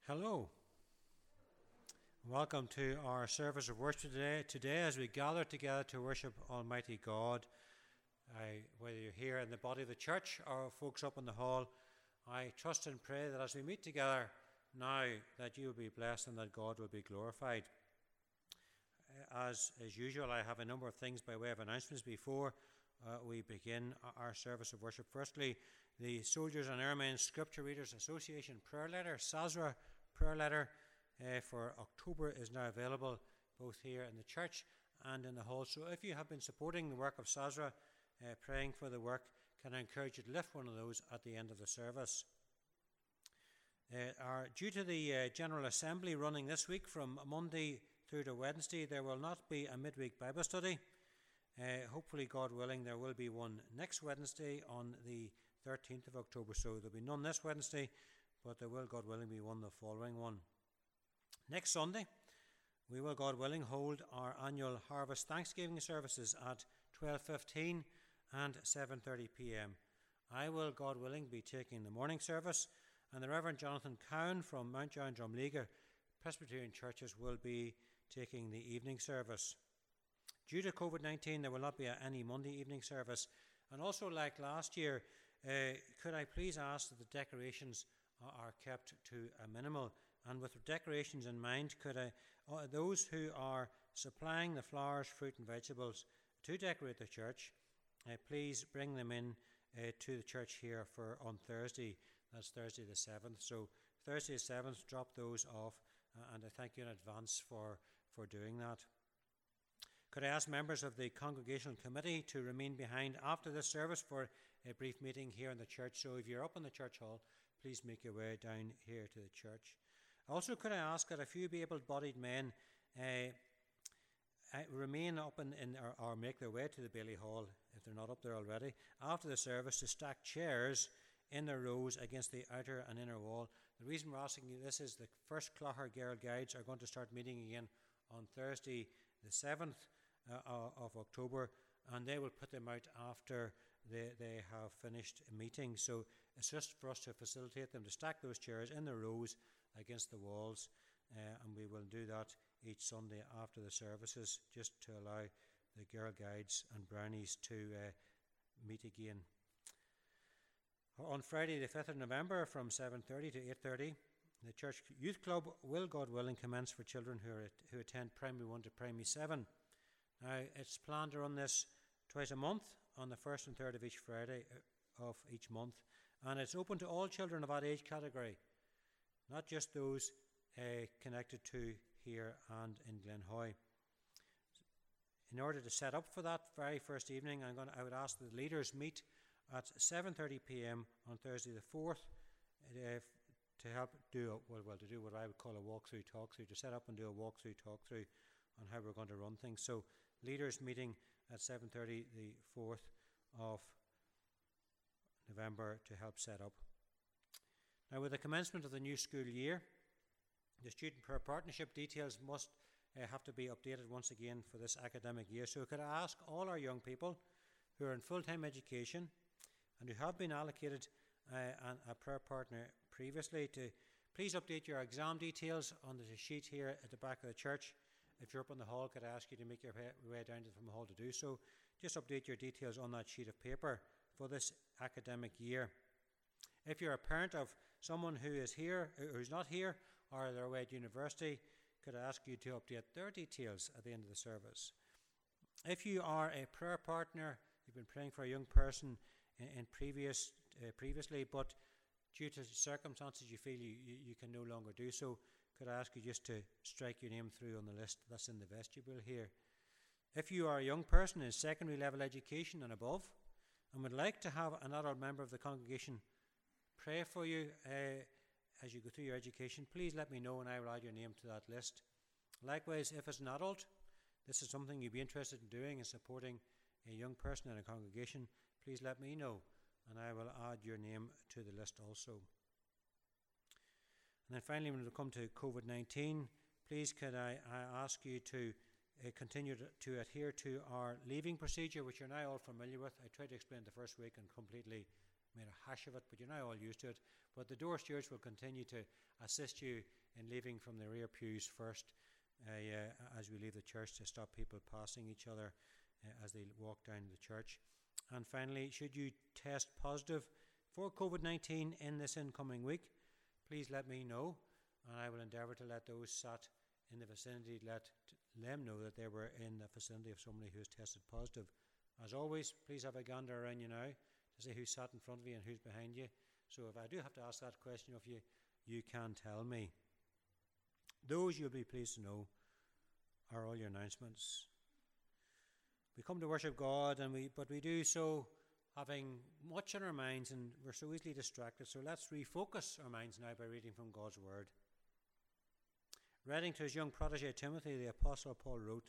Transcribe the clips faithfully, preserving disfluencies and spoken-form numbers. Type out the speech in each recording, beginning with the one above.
Hello. Welcome to our service of worship today. Today, as we gather together to worship Almighty God, I, whether you're here in the body of the church or folks up in the hall, I trust and pray that as we meet together now, that you will be blessed and that God will be glorified. As as usual, I have a number of things by way of announcements before uh, we begin our service of worship. Firstly, the Soldiers and Airmen Scripture Readers Association prayer letter, S A S R A prayer letter uh, for October is now available both here in the church and in the hall. So if you have been supporting the work of S A S R A, uh, praying for the work, can I encourage you to lift one of those at the end of the service. Uh, our, due to the uh, General Assembly running this week from Monday through to Wednesday, there will not be a midweek Bible study. Uh, hopefully, God willing, there will be one next Wednesday on the thirteenth of October. So there will be none this Wednesday, but there will, God willing, be one the following one. Next Sunday, we will, God willing, hold our annual Harvest Thanksgiving services at twelve fifteen and seven thirty p.m. I will, God willing, be taking the morning service, and the Reverend Jonathan Cowan from Mount John Drumleague Presbyterian Churches will be taking the evening service. Due to COVID nineteen, there will not be a, any Monday evening service. And also, like last year, uh, could I please ask that the decorations are, are kept to a minimal? And with decorations in mind, could I, uh, those who are supplying the flowers, fruit and vegetables to decorate the church, uh, please bring them in uh, to the church here for on Thursday. That's Thursday the seventh. So Thursday the seventh, drop those off, uh, and I thank you in advance for, for doing that. Could I ask members of the Congregational Committee to remain behind after this service for a brief meeting here in the church? So if you're up in the church hall, please make your way down here to the church. Also, could I ask that a few able-bodied men uh, uh, remain up in, in or, or make their way to the Bailey Hall, if they're not up there already, after the service to stack chairs in their rows against the outer and inner wall. The reason we're asking you this is the first Clogher Girl Guides are going to start meeting again on Thursday the seventh uh, of October, and they will put them out after they, they have finished a meeting. So it's just for us to facilitate them to stack those chairs in their rows against the walls, uh, and we will do that each Sunday after the services, just to allow the Girl Guides and Brownies to uh, meet again. On Friday the fifth of November from seven thirty to eight thirty, the Church Youth Club will, God willing, commence for children who, are, who attend Primary one to Primary seven. Now, it's planned to run this twice a month on the first and third of each Friday of each month, and it's open to all children of that age category, not just those uh, connected to here and in Glenhoy. In order to set up for that very first evening, I'm going to, I would ask that the leaders meet at seven thirty p.m. on Thursday the fourth uh, to help do, a, well, well, to do what I would call a walk-through, talk-through, to set up and do a walk-through, talk-through on how we're going to run things. So, leaders meeting at seven thirty the fourth of November to help set up. Now, with the commencement of the new school year, the student prayer partnership details must uh, have to be updated once again for this academic year. So could I ask all our young people who are in full-time education and who have been allocated uh, a prayer partner previously to please update your exam details on the sheet here at the back of the church. If you're up in the hall, could I ask you to make your way down from the hall to do so? Just update your details on that sheet of paper for this academic year. If you're a parent of someone who is here, who's not here, or they're away at university, could I ask you to update their details at the end of the service? If you are a prayer partner, you've been praying for a young person in, in previous uh, previously, but due to circumstances you feel you, you, you can no longer do so, could I ask you just to strike your name through on the list that's in the vestibule here? If you are a young person in secondary level education and above, and would like to have an adult member of the congregation pray for you uh, as you go through your education, please let me know and I will add your name to that list. Likewise, if as an adult, this is something you'd be interested in doing and supporting a young person in a congregation, please let me know and I will add your name to the list also. And then finally, when we come to COVID nineteen, please could I, I ask you to uh, continue to, to adhere to our leaving procedure, which you're now all familiar with. I tried to explain the first week and completely made a hash of it, but you're now all used to it. But the door stewards will continue to assist you in leaving from the rear pews first uh, uh, as we leave the church, to stop people passing each other uh, as they walk down to the church. And finally, should you test positive for COVID nineteen in this incoming week, please let me know, and I will endeavour to let those sat in the vicinity let them know that they were in the vicinity of somebody who has tested positive. As always, please have a gander around you now to see who's sat in front of you and who's behind you. So if I do have to ask that question of you, you can tell me. Those you'll be pleased to know are all your announcements. We come to worship God, and we but we do so having much on our minds, and we're so easily distracted. So let's refocus our minds now by reading from God's Word. Writing to his young protege Timothy, the Apostle Paul wrote,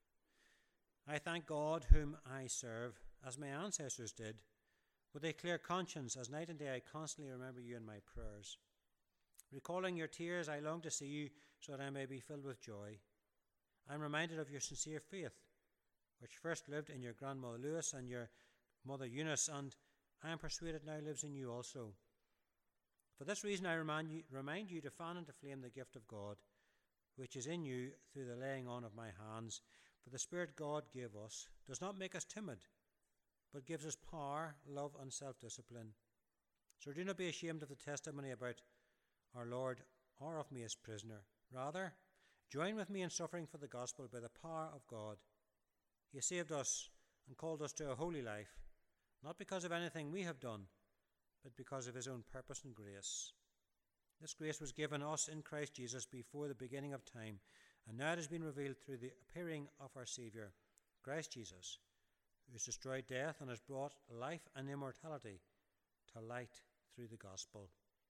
I thank God whom I serve, as my ancestors did. With a clear conscience, as night and day I constantly remember you in my prayers. Recalling your tears, I long to see you so that I may be filled with joy. I am reminded of your sincere faith, which first lived in your grandmother Lois and your mother Eunice, and I am persuaded now lives in you also. For this reason I remind you, remind you to fan into flame the gift of God, which is in you through the laying on of my hands. For the Spirit God gave us does not make us timid, but gives us power, love, and self-discipline. So do not be ashamed of the testimony about our Lord or of me as prisoner. Rather, join with me in suffering for the gospel by the power of God. He saved us and called us to a holy life, not because of anything we have done, but because of his own purpose and grace. This grace was given us in Christ Jesus before the beginning of time, and now it has been revealed through the appearing of our Saviour, Christ Jesus, who has destroyed death and has brought life and immortality to light through the gospel.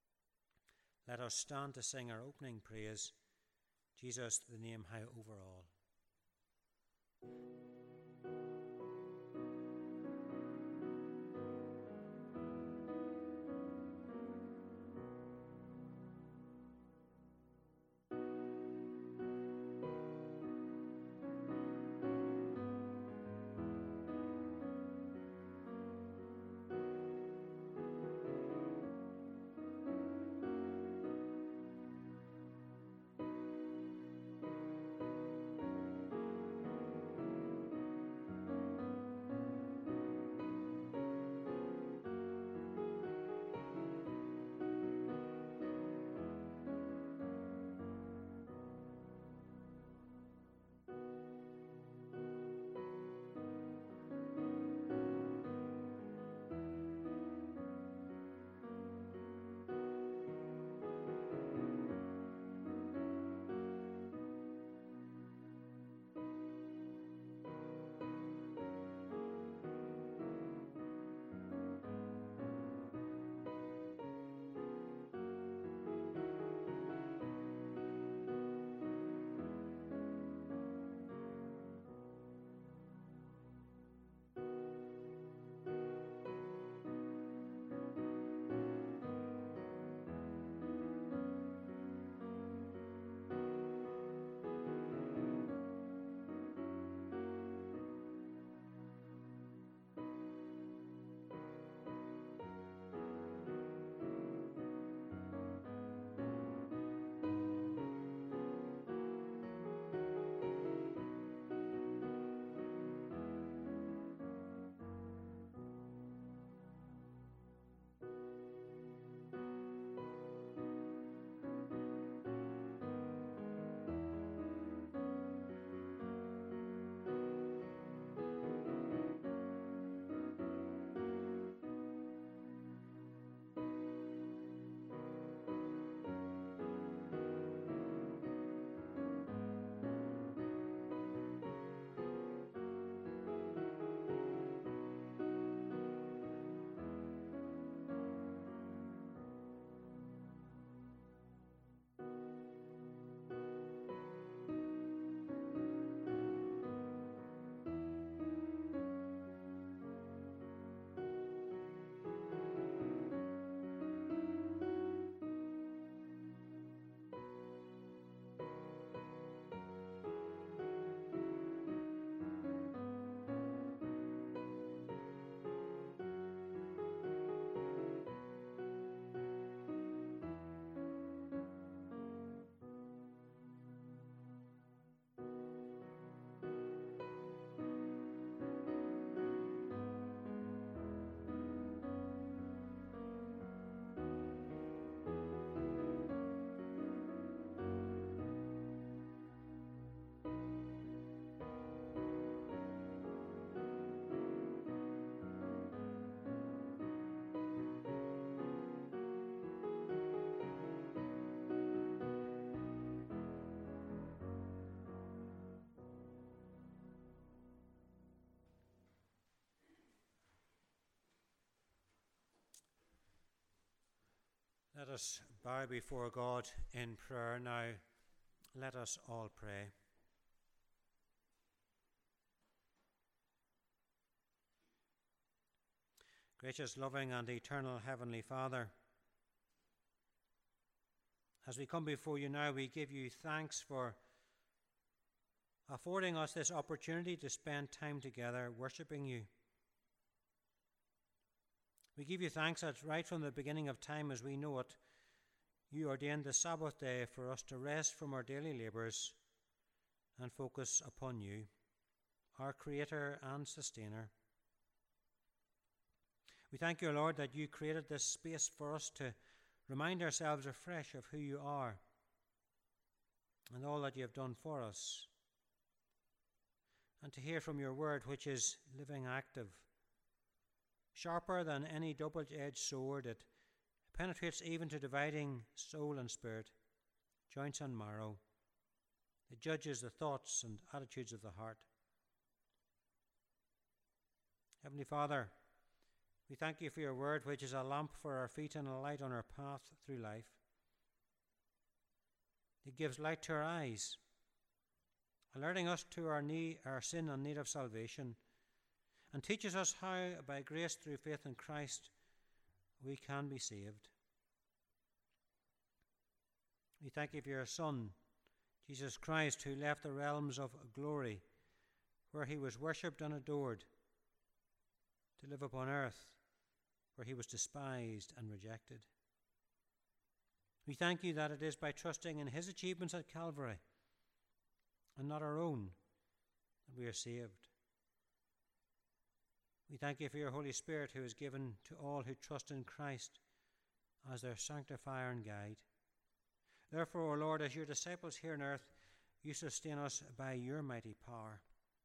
Let us stand to sing our opening praise, Jesus, the name high over all. Let us bow before God in prayer now. Let us all pray. Gracious, loving, and eternal Heavenly Father, as we come before you now, we give you thanks for affording us this opportunity to spend time together worshipping you. We give you thanks that right from the beginning of time as we know it, you ordained the Sabbath day for us to rest from our daily labours and focus upon you, our Creator and Sustainer. We thank you, Lord, that you created this space for us to remind ourselves afresh of who you are and all that you have done for us, and to hear from your word, which is living, active, sharper than any double-edged sword. It penetrates even to dividing soul and spirit, joints and marrow. It judges the thoughts and attitudes of the heart. Heavenly Father, we thank you for your word, which is a lamp for our feet and a light on our path through life. It gives light to our eyes, alerting us to our need, our sin and need of salvation, and teaches us how, by grace through faith in Christ, we can be saved. We thank you for your Son, Jesus Christ, who left the realms of glory, where he was worshipped and adored, to live upon earth, where he was despised and rejected. We thank you that it is by trusting in his achievements at Calvary, and not our own, that we are saved. We thank you for your Holy Spirit, who is given to all who trust in Christ as their sanctifier and guide. Therefore, O Lord, as your disciples here on earth, you sustain us by your mighty power.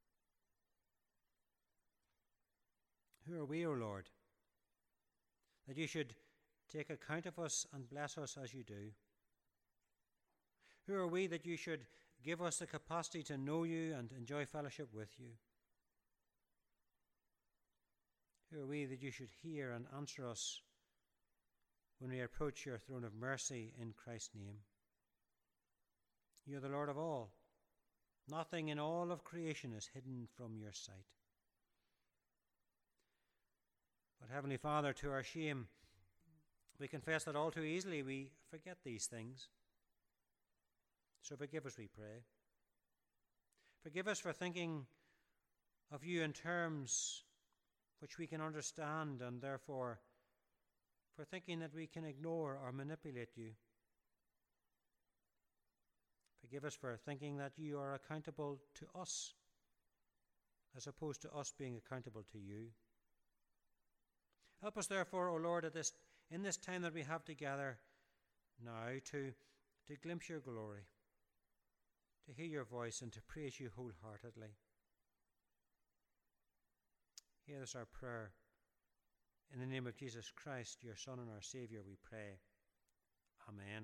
Who are we, O Lord, that you should take account of us and bless us as you do? Who are we that you should give us the capacity to know you and enjoy fellowship with you? Who are we that you should hear and answer us when we approach your throne of mercy in Christ's name? You are the Lord of all. Nothing in all of creation is hidden from your sight. But Heavenly Father, to our shame, we confess that all too easily we forget these things. So forgive us, we pray. Forgive us for thinking of you in terms which we can understand, and therefore for thinking that we can ignore or manipulate you. Forgive us for thinking that you are accountable to us, as opposed to us being accountable to you. Help us, therefore, O Lord, at this, in this time that we have together now, to, to glimpse your glory, to hear your voice, and to praise you wholeheartedly. Hear this our prayer. In the name of Jesus Christ, your Son and our Saviour, we pray. Amen.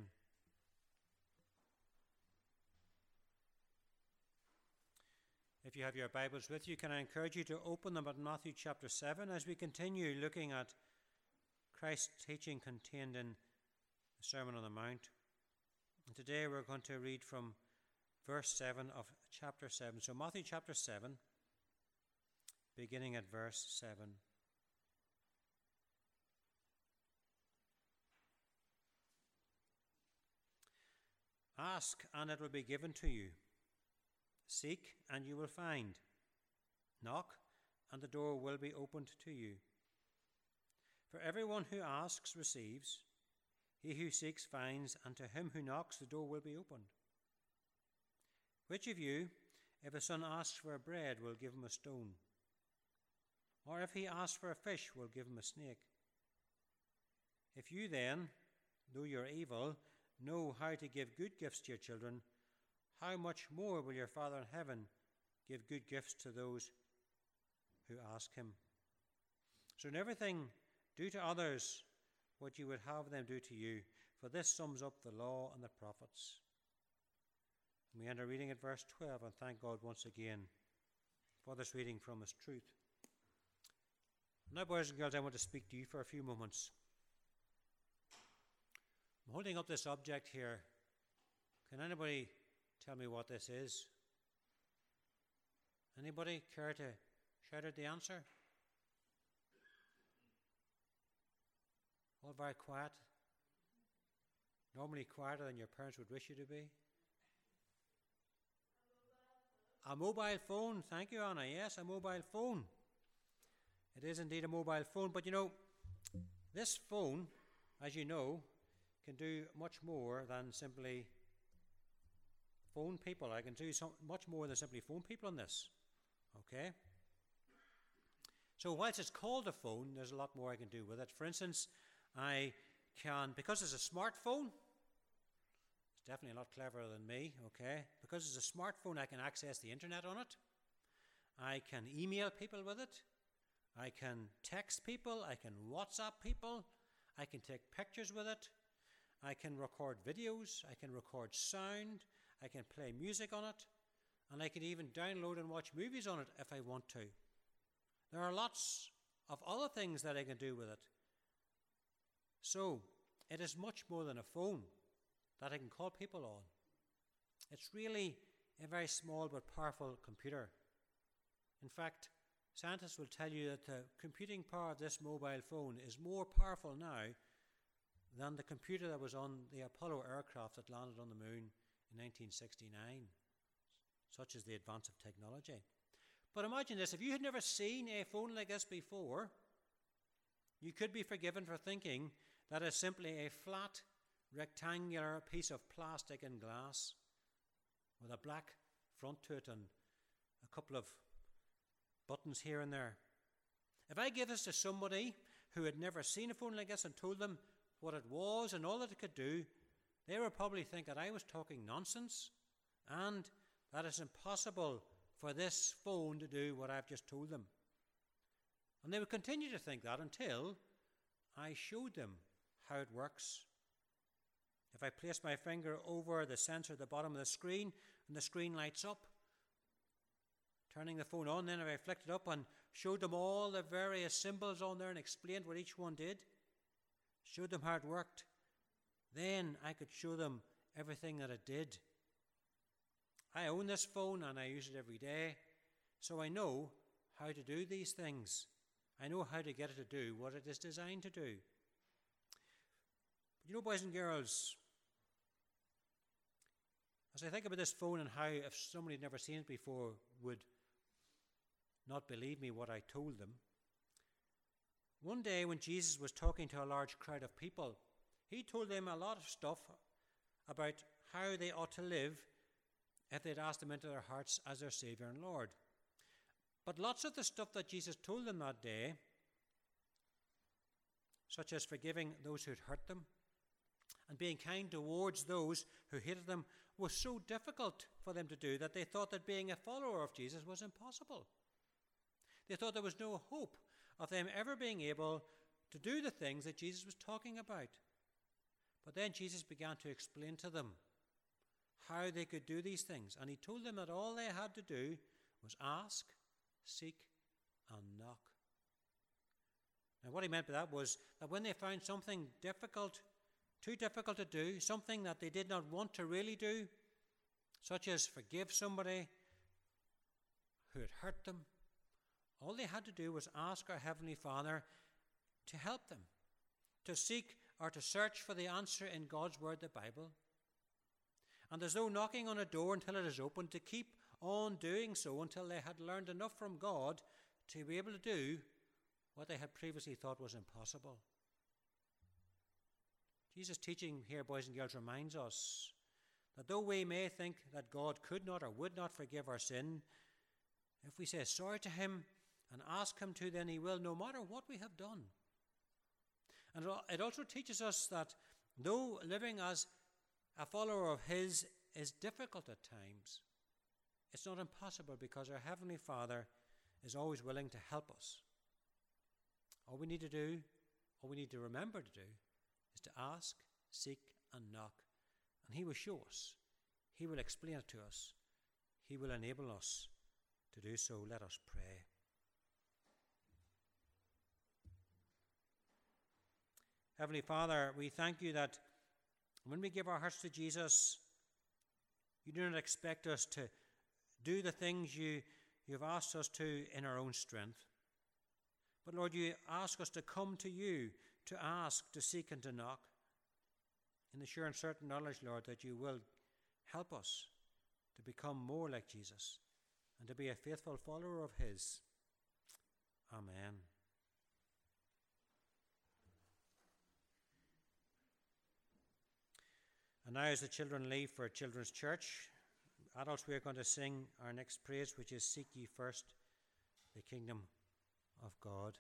If you have your Bibles with you, can I encourage you to open them at Matthew chapter seven as we continue looking at Christ's teaching contained in the Sermon on the Mount. And today we're going to read from verse seven of chapter seven. So Matthew chapter seven, beginning at verse seven. Ask, and it will be given to you. Seek, and you will find. Knock, and the door will be opened to you. For everyone who asks receives. He who seeks finds, and to him who knocks the door will be opened. Which of you, if a son asks for bread, will give him a stone? Or if he asks for a fish, will give him a snake? If you then, though you're evil, know how to give good gifts to your children, how much more will your Father in heaven give good gifts to those who ask him? So in everything, do to others what you would have them do to you, for this sums up the law and the prophets. And we end our reading at verse twelve, and thank God once again for this reading from his truth. Now, boys and girls, I want to speak to you for a few moments. I'm holding up this object here. Can anybody tell me what this is? Anybody care to shout out the answer? All very quiet. Normally quieter than your parents would wish you to be. A mobile phone. Thank you, Anna. Yes, a mobile phone. It is indeed a mobile phone. But you know, this phone, as you know, can do much more than simply phone people. I can do so much more than simply phone people on this. Okay? So whilst it's called a phone, there's a lot more I can do with it. For instance, I can, because it's a smartphone, it's definitely a lot cleverer than me, okay? Because it's a smartphone, I can access the internet on it. I can email people with it. I can text people. I can WhatsApp people. I can take pictures with it. I can record videos. I can record sound. I can play music on it. And I can even download and watch movies on it if I want to. There are lots of other things that I can do with it. So, it is much more than a phone that I can call people on. It's really a very small but powerful computer. In fact, scientists will tell you that the computing power of this mobile phone is more powerful now than the computer that was on the Apollo aircraft that landed on the moon in nineteen sixty-nine. Such is the advance of technology. But imagine this, if you had never seen a phone like this before, you could be forgiven for thinking that it's simply a flat, rectangular piece of plastic and glass with a black front to it and a couple of buttons here and there. If I gave this to somebody who had never seen a phone like this and told them what it was and all that it could do, they would probably think that I was talking nonsense and that it's impossible for this phone to do what I've just told them. And they would continue to think that until I showed them how it works. If I place my finger over the sensor at the bottom of the screen and the screen lights up, turning the phone on, then if I flicked it up and showed them all the various symbols on there and explained what each one did, showed them how it worked, then I could show them everything that it did. I own this phone and I use it every day, so I know how to do these things. I know how to get it to do what it is designed to do. But you know, boys and girls, as I think about this phone and how if somebody had never seen it before would not believe me what I told them, one day when Jesus was talking to a large crowd of people, he told them a lot of stuff about how they ought to live if they'd asked him into their hearts as their Saviour and Lord. But lots of the stuff that Jesus told them that day, such as forgiving those who'd hurt them and being kind towards those who hated them, was so difficult for them to do that they thought that being a follower of Jesus was impossible. They thought there was no hope of them ever being able to do the things that Jesus was talking about. But then Jesus began to explain to them how they could do these things. And he told them that all they had to do was ask, seek, and knock. Now what he meant by that was that when they found something difficult, too difficult to do, something that they did not want to really do, such as forgive somebody who had hurt them, all they had to do was ask our Heavenly Father to help them, to seek or to search for the answer in God's Word, the Bible. And there's no knocking on a door until it is opened, to keep on doing so until they had learned enough from God to be able to do what they had previously thought was impossible. Jesus' teaching here, boys and girls, reminds us that though we may think that God could not or would not forgive our sin, if we say sorry to him and ask him to, then he will, no matter what we have done. And it also teaches us that though living as a follower of his is difficult at times, it's not impossible because our Heavenly Father is always willing to help us. All we need to do, all we need to remember to do, is to ask, seek, and knock. And he will show us. He will explain it to us. He will enable us to do so. Let us pray. Heavenly Father, we thank you that When we give our hearts to Jesus, you do not expect us to do the things you, you've asked us to in our own strength. But Lord, you ask us to come to you, to ask, to seek, and to knock, in the sure and certain knowledge, Lord, that you will help us to become more like Jesus and to be a faithful follower of his. Amen. And now, as the children leave for Children's Church, adults, we are going to sing our next praise, which is Seek Ye First the Kingdom of God.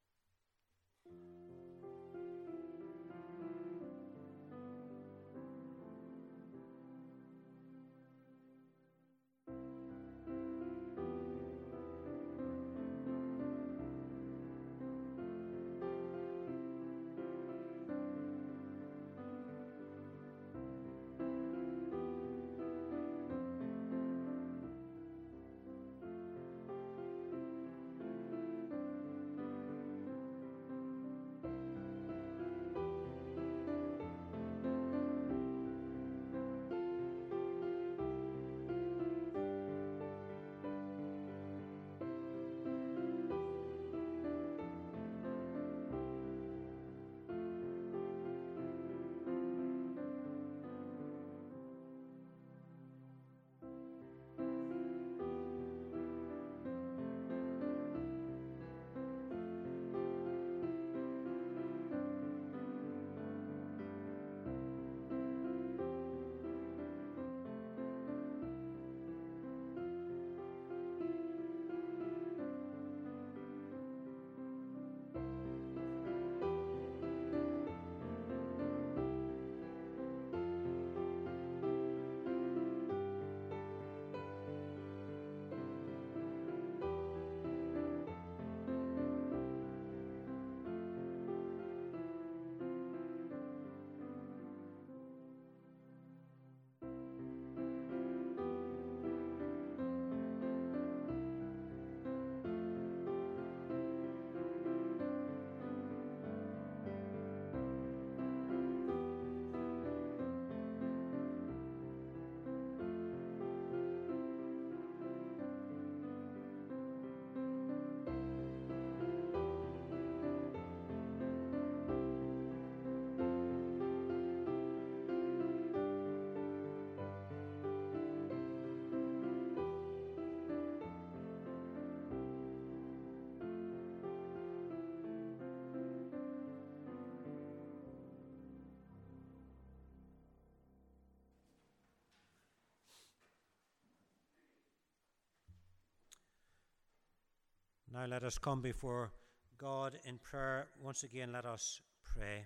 Now let us come before God in prayer. Once again, let us pray.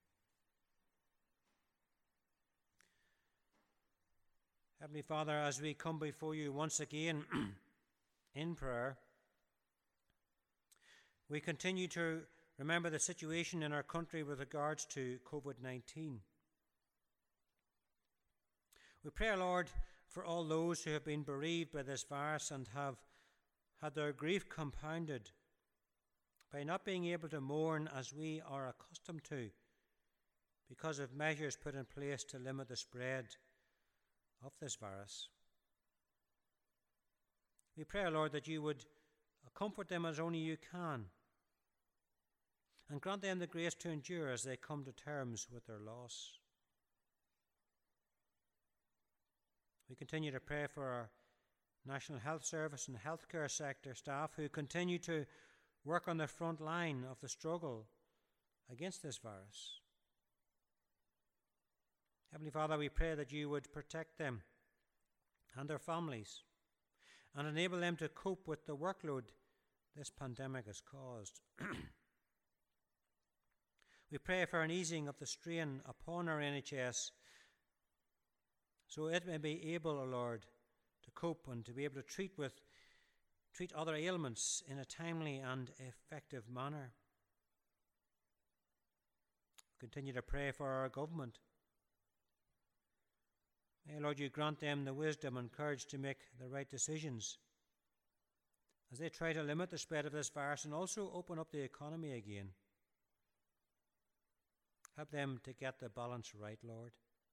Heavenly Father, as we come before you once again in prayer, we continue to remember the situation in our country with regards to COVID nineteen. We pray, Lord, for all those who have been bereaved by this virus and have had their grief compounded by not being able to mourn as we are accustomed to because of measures put in place to limit the spread of this virus. We pray, Lord, that you would comfort them as only you can and grant them the grace to endure as they come to terms with their loss. We continue to pray for our National Health Service and healthcare sector staff who continue to work on the front line of the struggle against this virus. Heavenly Father, we pray that you would protect them and their families and enable them to cope with the workload this pandemic has caused. We pray for an easing of the strain upon our N H S so it may be able, O Lord, to cope and to be able to treat with treat other ailments in a timely and effective manner. Continue to pray for our government. May, Lord, you grant them the wisdom and courage to make the right decisions as they try to limit the spread of this virus and also open up the economy again. Help them to get the balance right, Lord.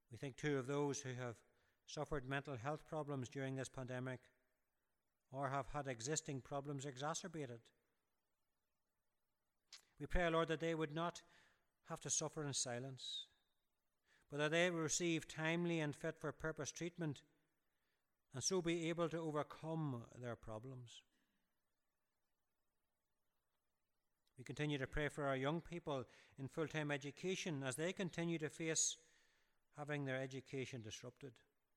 We think too of those who have suffered mental health problems during this pandemic or have had existing problems exacerbated. We pray, Lord, that they would not have to suffer in silence, but that they will receive timely and fit for purpose treatment and so be able to overcome their problems. We continue to pray for our young people in full-time education as they continue to face having their education disrupted.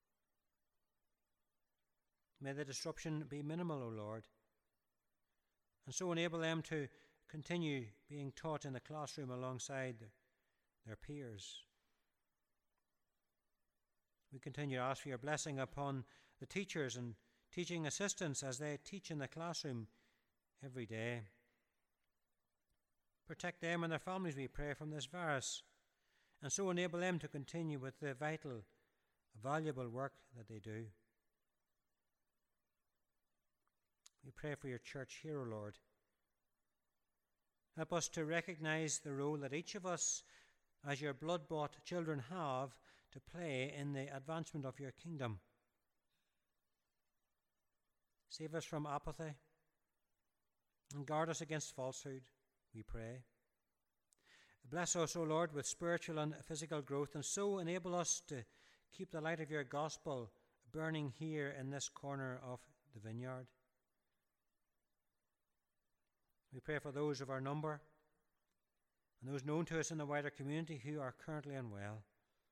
May the disruption be minimal, O Lord, and so enable them to continue being taught in the classroom alongside their peers. We continue to ask for your blessing upon the teachers and teaching assistants as they teach in the classroom every day. Protect them and their families, we pray, from this virus, and so enable them to continue with the vital, valuable work that they do. We pray for your church here, O Lord. Help us to recognize the role that each of us, as your blood-bought children, have to play in the advancement of your kingdom. Save us from apathy and guard us against falsehood, we pray. Bless us, O Lord, with spiritual and physical growth, and so enable us to keep the light of your gospel burning here in this corner of the vineyard. We pray for those of our number and those known to us in the wider community who are currently unwell.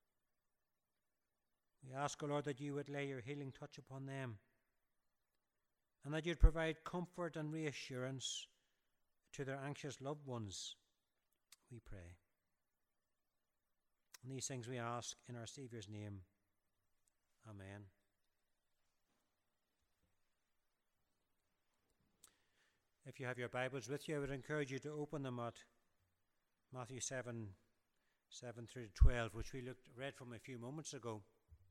We ask, O Lord, that you would lay your healing touch upon them and that you'd provide comfort and reassurance to their anxious loved ones, we pray. And these things we ask in our Saviour's name. Amen. If you have your Bibles with you, I would encourage you to open them at Matthew seven, seven through to twelve, which we looked read from a few moments ago.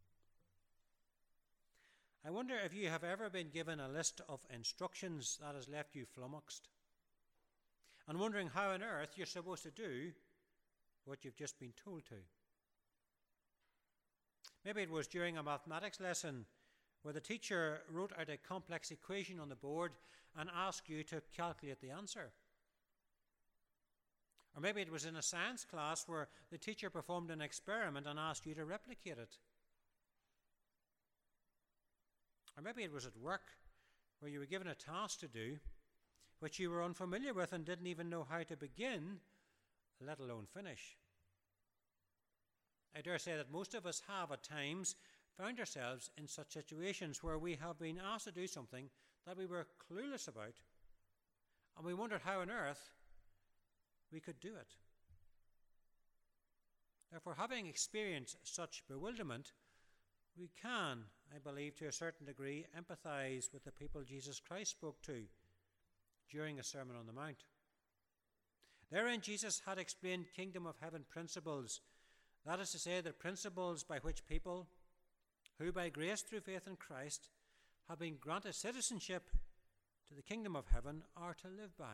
I wonder if you have ever been given a list of instructions that has left you flummoxed and wondering how on earth you're supposed to do what you've just been told to. Maybe it was during a mathematics lesson where the teacher wrote out a complex equation on the board and asked you to calculate the answer. Or maybe it was in a science class where the teacher performed an experiment and asked you to replicate it. Or maybe it was at work where you were given a task to do which you were unfamiliar with and didn't even know how to begin, let alone finish. I dare say that most of us have at times found ourselves in such situations where we have been asked to do something that we were clueless about, and we wondered how on earth we could do it. Therefore, having experienced such bewilderment, we can, I believe, to a certain degree, empathize with the people Jesus Christ spoke to during a Sermon on the Mount. Therein, Jesus had explained kingdom of heaven principles, that is to say, the principles by which people who by grace through faith in Christ have been granted citizenship to the kingdom of heaven are to live by.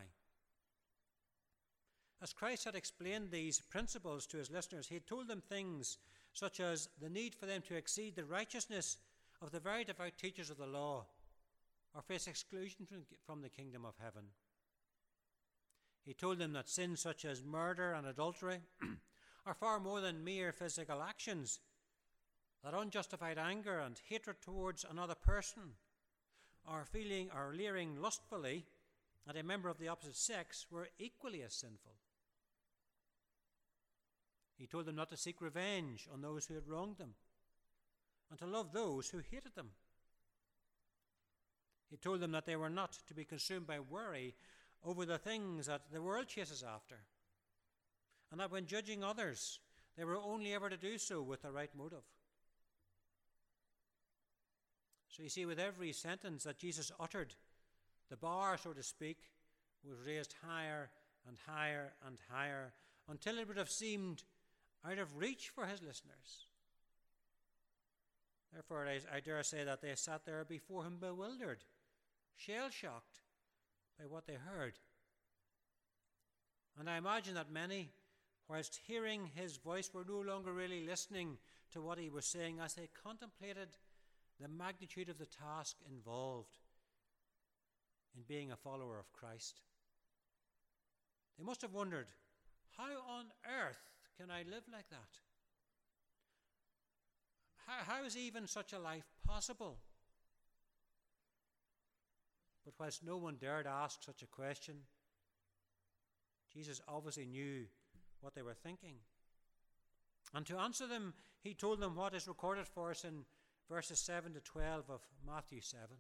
As Christ had explained these principles to his listeners, he had told them things such as the need for them to exceed the righteousness of the very devout teachers of the law or face exclusion from the kingdom of heaven. He told them that sins such as murder and adultery are far more than mere physical actions, that unjustified anger and hatred towards another person, or feeling or leering lustfully at a member of the opposite sex were equally as sinful. He told them not to seek revenge on those who had wronged them, and to love those who hated them. He told them that they were not to be consumed by worry over the things that the world chases after, and that when judging others, they were only ever to do so with the right motive. So you see, with every sentence that Jesus uttered, the bar, so to speak, was raised higher and higher and higher until it would have seemed out of reach for his listeners. Therefore, I, I dare say that they sat there before him bewildered, shell-shocked by what they heard. And I imagine that many, whilst hearing his voice, were no longer really listening to what he was saying as they contemplated the magnitude of the task involved in being a follower of Christ. They must have wondered, how on earth can I live like that? How, how is even such a life possible? But whilst no one dared ask such a question, Jesus obviously knew what they were thinking. And to answer them, he told them what is recorded for us in verses seven to twelve of Matthew seven.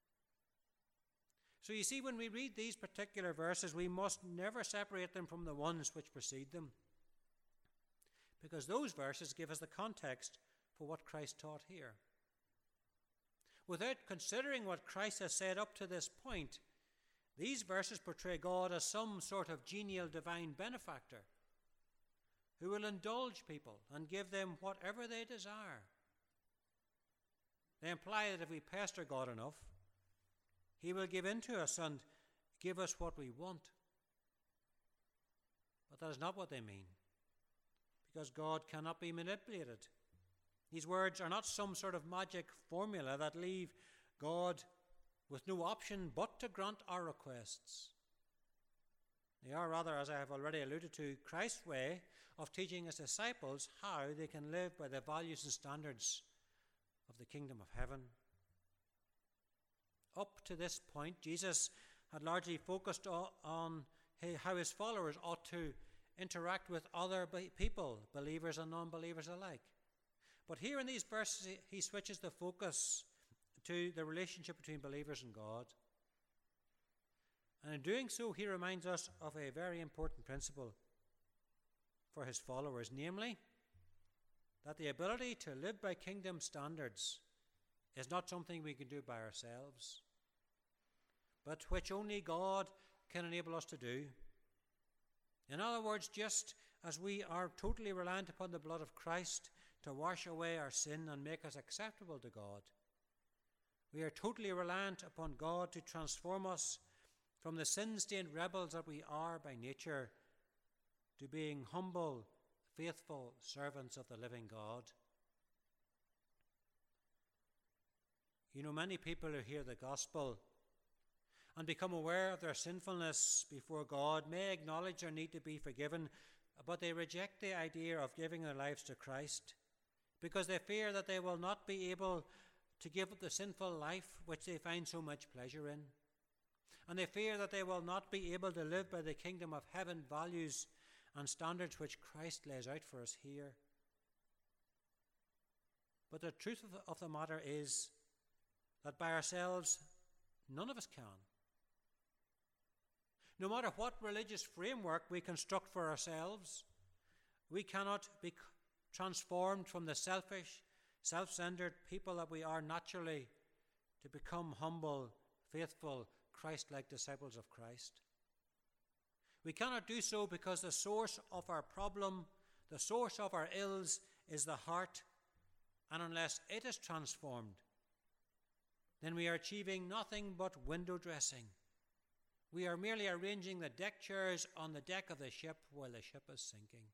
So you see, when we read these particular verses, we must never separate them from the ones which precede them, because those verses give us the context for what Christ taught here. Without considering what Christ has said up to this point, these verses portray God as some sort of genial divine benefactor who will indulge people and give them whatever they desire. They imply that if we pester God enough, he will give in to us and give us what we want. But that is not what they mean, because God cannot be manipulated. These words are not some sort of magic formula that leave God with no option but to grant our requests. They are rather, as I have already alluded to, Christ's way of teaching his disciples how they can live by the values and standards of the kingdom of heaven. Up to this point, Jesus had largely focused on how his followers ought to interact with other people, believers and non-believers alike. But here in these verses, he switches the focus to the relationship between believers and God. And in doing so, he reminds us of a very important principle for his followers, namely, that the ability to live by kingdom standards is not something we can do by ourselves, but which only God can enable us to do. In other words, just as we are totally reliant upon the blood of Christ to wash away our sin and make us acceptable to God, we are totally reliant upon God to transform us from the sin-stained rebels that we are by nature to being humble, faithful servants of the living God. You know, many people who hear the gospel and become aware of their sinfulness before God may acknowledge their need to be forgiven, but they reject the idea of giving their lives to Christ because they fear that they will not be able to give up the sinful life which they find so much pleasure in. And they fear that they will not be able to live by the kingdom of heaven values and standards which Christ lays out for us here. But the truth of the, of the matter is that by ourselves, none of us can. No matter what religious framework we construct for ourselves, we cannot be transformed from the selfish, self-centered people that we are naturally to become humble, faithful, Christ-like disciples of Christ. We cannot do so because the source of our problem, the source of our ills, is the heart, and unless it is transformed, then we are achieving nothing but window dressing. We are merely arranging the deck chairs on the deck of the ship while the ship is sinking.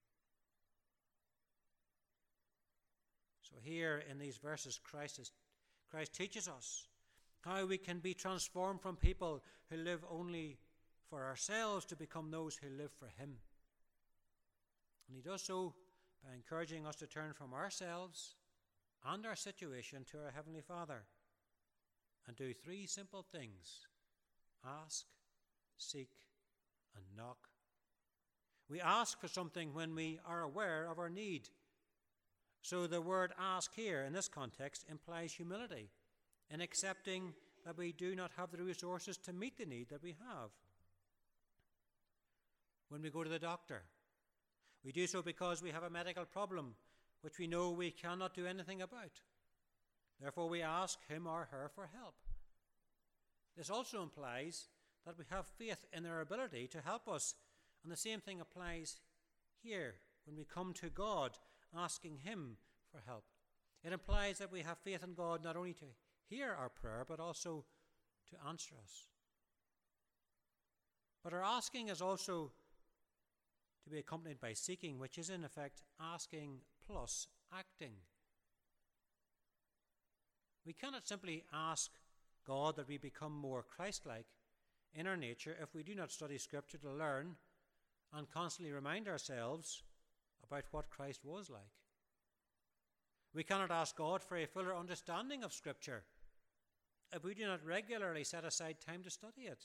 So here in these verses, Christ, is, Christ teaches us how we can be transformed from people who live only for ourselves to become those who live for him. And he does so by encouraging us to turn from ourselves and our situation to our Heavenly Father and do three simple things: ask, seek, and knock. We ask for something when we are aware of our need. So the word ask here in this context implies humility in accepting that we do not have the resources to meet the need that we have. When we go to the doctor, we do so because we have a medical problem which we know we cannot do anything about. Therefore, we ask him or her for help. This also implies that we have faith in their ability to help us, and the same thing applies here when we come to God asking him for help. It implies that we have faith in God not only to hear our prayer, but also to answer us. But our asking is also to be accompanied by seeking, which is in effect asking plus acting We cannot simply ask God that we become more Christ-like in our nature if we do not study Scripture to learn and constantly remind ourselves about what Christ was like. We cannot ask God for a fuller understanding of Scripture if we do not regularly set aside time to study it.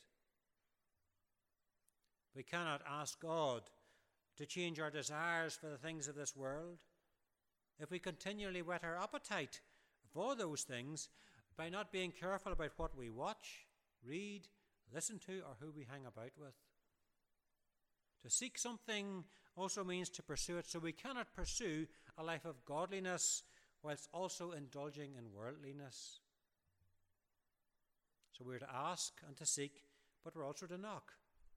We cannot ask God to change our desires for the things of this world if we continually whet our appetite for those things by not being careful about what we watch, read, listen to, or who we hang about with. To seek something also means to pursue it, so we cannot pursue a life of godliness whilst also indulging in worldliness. So we're to ask and to seek, but we're also to knock.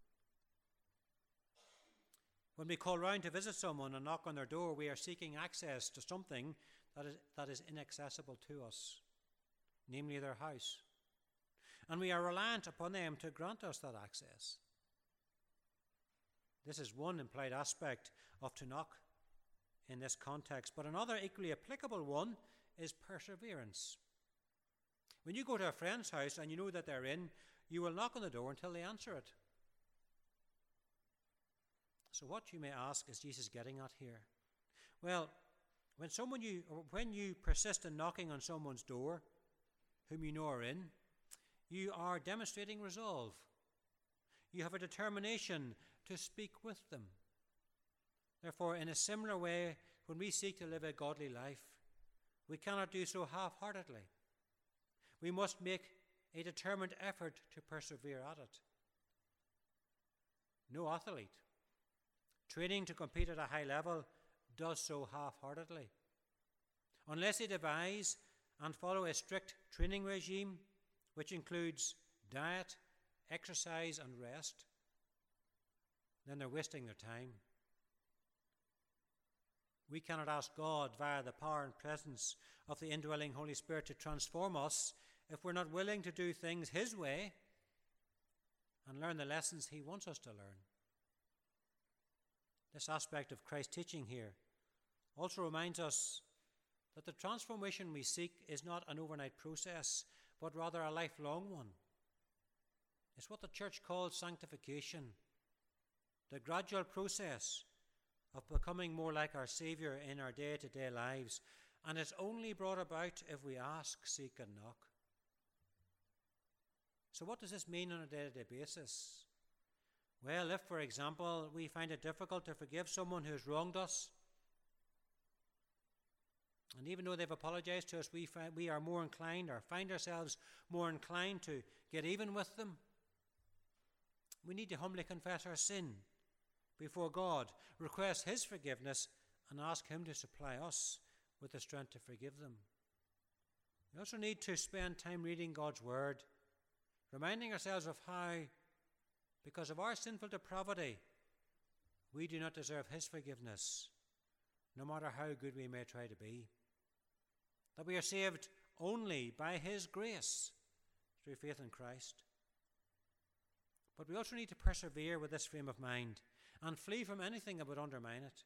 When we call round to visit someone and knock on their door, we are seeking access to something that is, that is inaccessible to us, namely their house. And we are reliant upon them to grant us that access. This is one implied aspect of to knock in this context, but another equally applicable one is perseverance. When you go to a friend's house and you know that they're in, you will knock on the door until they answer it. So what, you may ask, is Jesus getting at here? Well, when someone you or when you persist in knocking on someone's door, whom you know are in, you are demonstrating resolve. You have a determination to speak with them. Therefore, in a similar way, when we seek to live a godly life, we cannot do so half-heartedly. We must make a determined effort to persevere at it. No athlete training to compete at a high level does so half-heartedly. Unless they devise and follow a strict training regime, which includes diet, exercise, and rest, then they're wasting their time. We cannot ask God via the power and presence of the indwelling Holy Spirit to transform us if we're not willing to do things His way and learn the lessons He wants us to learn. This aspect of Christ's teaching here also reminds us that the transformation we seek is not an overnight process, but rather a lifelong one. It's what the church calls sanctification, the gradual process of becoming more like our Saviour in our day-to-day lives, and it's only brought about if we ask, seek, and knock. So what does this mean on a day-to-day basis? Well, if, for example, we find it difficult to forgive someone who has wronged us, and even though they've apologized to us, we find we are more inclined or find ourselves more inclined to get even with them, we need to humbly confess our sin before God, request His forgiveness, and ask Him to supply us with the strength to forgive them. We also need to spend time reading God's Word, reminding ourselves of how, because of our sinful depravity, we do not deserve His forgiveness, no matter how good we may try to be. That we are saved only by His grace through faith in Christ. But we also need to persevere with this frame of mind and flee from anything that would undermine it.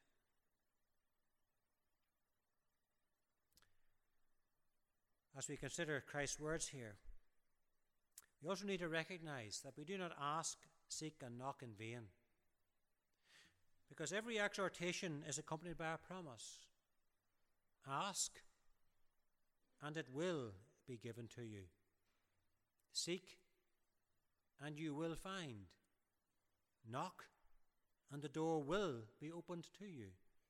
As we consider Christ's words here, we also need to recognize that we do not ask, seek, and knock in vain, because every exhortation is accompanied by a promise. Ask, and it will be given to you. Seek, and you will find. Knock, and the door will be opened to you.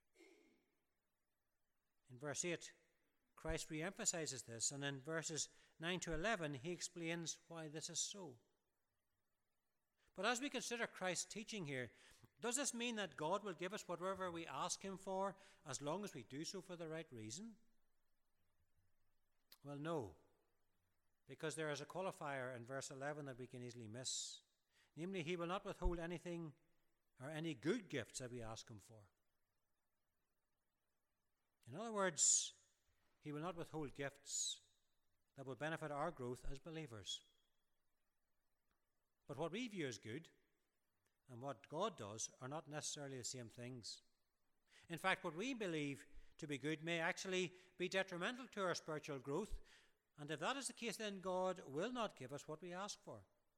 In verse eight, Christ re-emphasizes this, and in verses nine to eleven, He explains why this is so. But as we consider Christ's teaching here, does this mean that God will give us whatever we ask Him for as long as we do so for the right reason? Well, no, because there is a qualifier in verse eleven that we can easily miss. Namely, He will not withhold anything or any good gifts that we ask Him for. In other words, He will not withhold gifts that will benefit our growth as believers. But what we view as good and what God does are not necessarily the same things. In fact, what we believe to be good may actually be detrimental to our spiritual growth And if that is the case, then God will not give us what we ask for.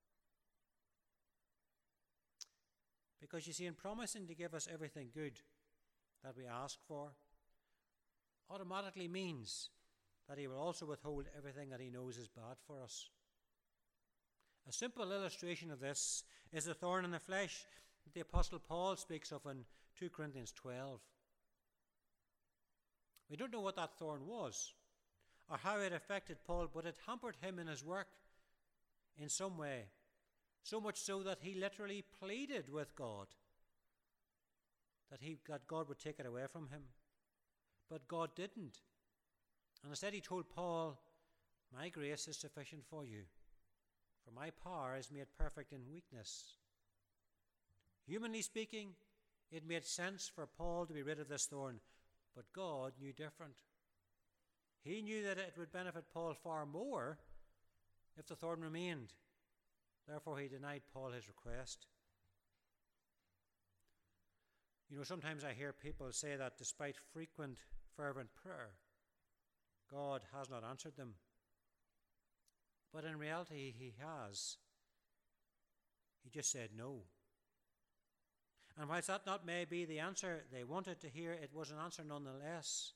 Because you see, in promising to give us everything good that we ask for, automatically means that he will also withhold everything that he knows is bad for us. A simple illustration of this is the thorn in the flesh that the Apostle Paul speaks of in two Corinthians twelve. We don't know what that thorn was or how it affected Paul, but it hampered him in his work in some way, so much so that he literally pleaded with God that, he, that God would take it away from him. But God didn't. And instead he told Paul, "My grace is sufficient for you, for my power is made perfect in weakness." Humanly speaking, it made sense for Paul to be rid of this thorn, but God knew different. He knew that it would benefit Paul far more if the thorn remained. Therefore, he denied Paul his request. You know, sometimes I hear people say that despite frequent, fervent prayer, God has not answered them. But in reality, he has. He just said no. And whilst that not may be the answer they wanted to hear, it was an answer nonetheless.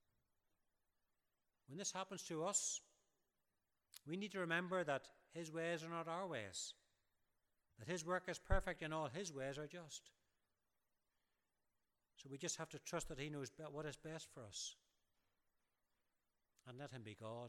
When this happens to us, we need to remember that his ways are not our ways, that his work is perfect and all his ways are just. So we just have to trust that he knows what is best for us, and let him be God.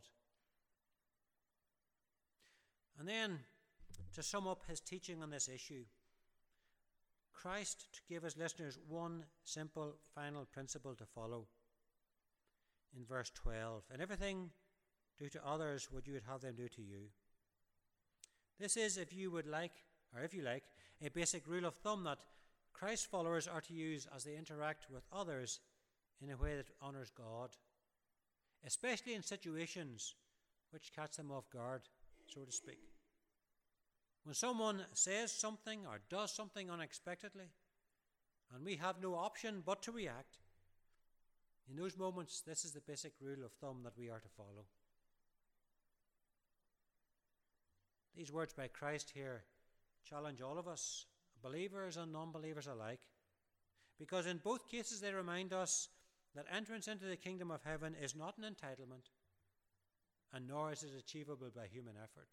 And then, to sum up his teaching on this issue, Christ gave his listeners one simple final principle to follow. In verse twelve, "In everything do to others what you would have them do to you." This is, if you would like, or if you like, a basic rule of thumb that Christ's followers are to use as they interact with others in a way that honours God, especially in situations which catch them off guard, so to speak. When someone says something or does something unexpectedly, and we have no option but to react, in those moments, this is the basic rule of thumb that we are to follow. These words by Christ here challenge all of us, believers and non-believers alike, because in both cases they remind us that entrance into the kingdom of heaven is not an entitlement, and nor is it achievable by human effort.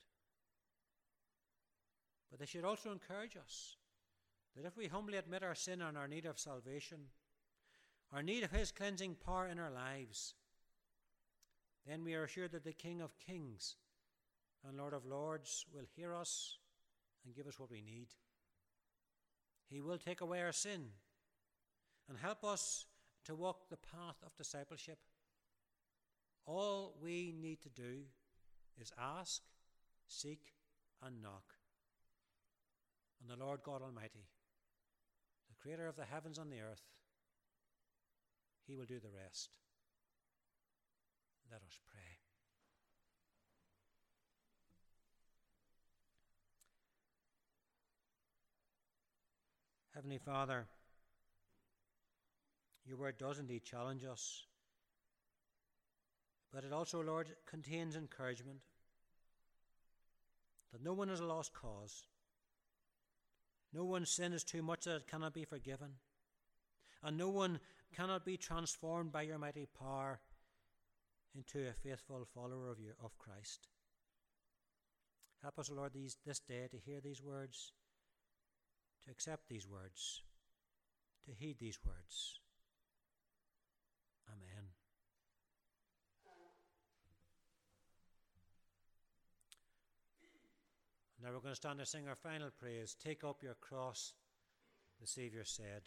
But they should also encourage us that if we humbly admit our sin and our need of salvation, our need of his cleansing power in our lives, then we are assured that the King of Kings and Lord of Lords will hear us and give us what we need. He will take away our sin and help us to walk the path of discipleship. All we need to do is ask, seek, and knock. And the Lord God Almighty, the creator of the heavens and the earth, he will do the rest. Let us pray. Heavenly Father, your word does indeed challenge us, but it also, Lord, contains encouragement that no one is a lost cause. No one's sin is too much that it cannot be forgiven, and no one cannot be transformed by your mighty power into a faithful follower of you, of Christ. Help us, Lord, these, this day to hear these words, to accept these words, to heed these words. Amen. Now we're going to stand and sing our final praise. Take up your cross, the Saviour said.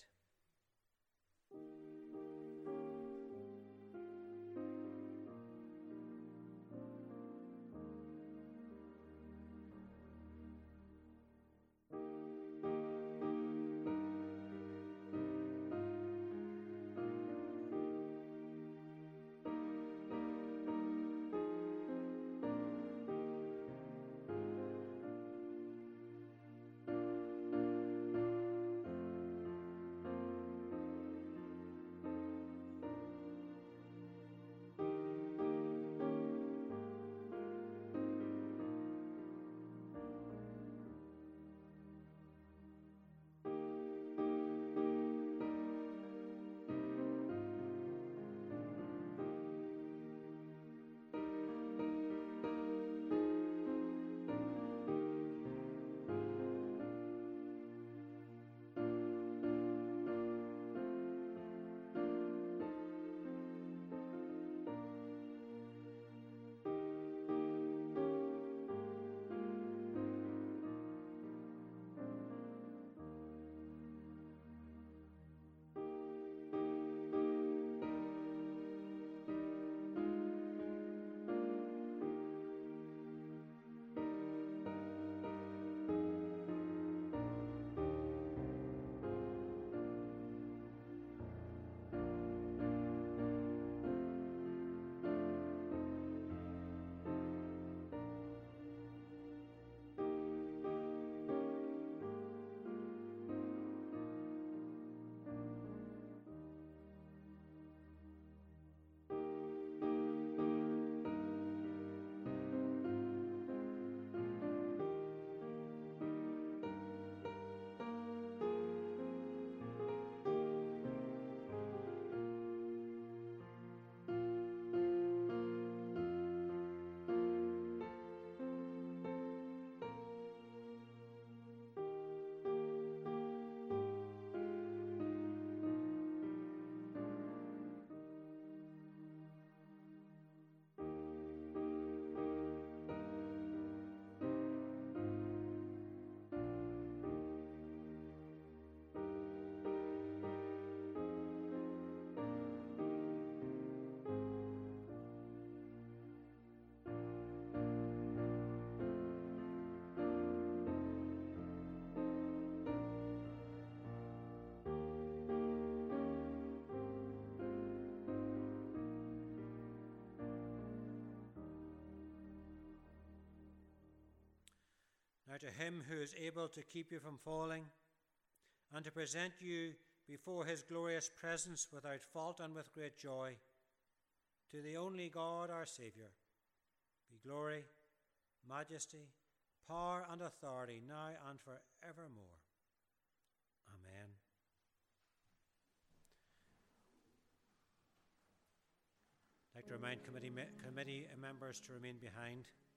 Now to him who is able to keep you from falling and to present you before his glorious presence without fault and with great joy, to the only God our Saviour, be glory, majesty, power and authority now and for evermore. Amen. I'd like to remind committee, me- committee members to remain behind.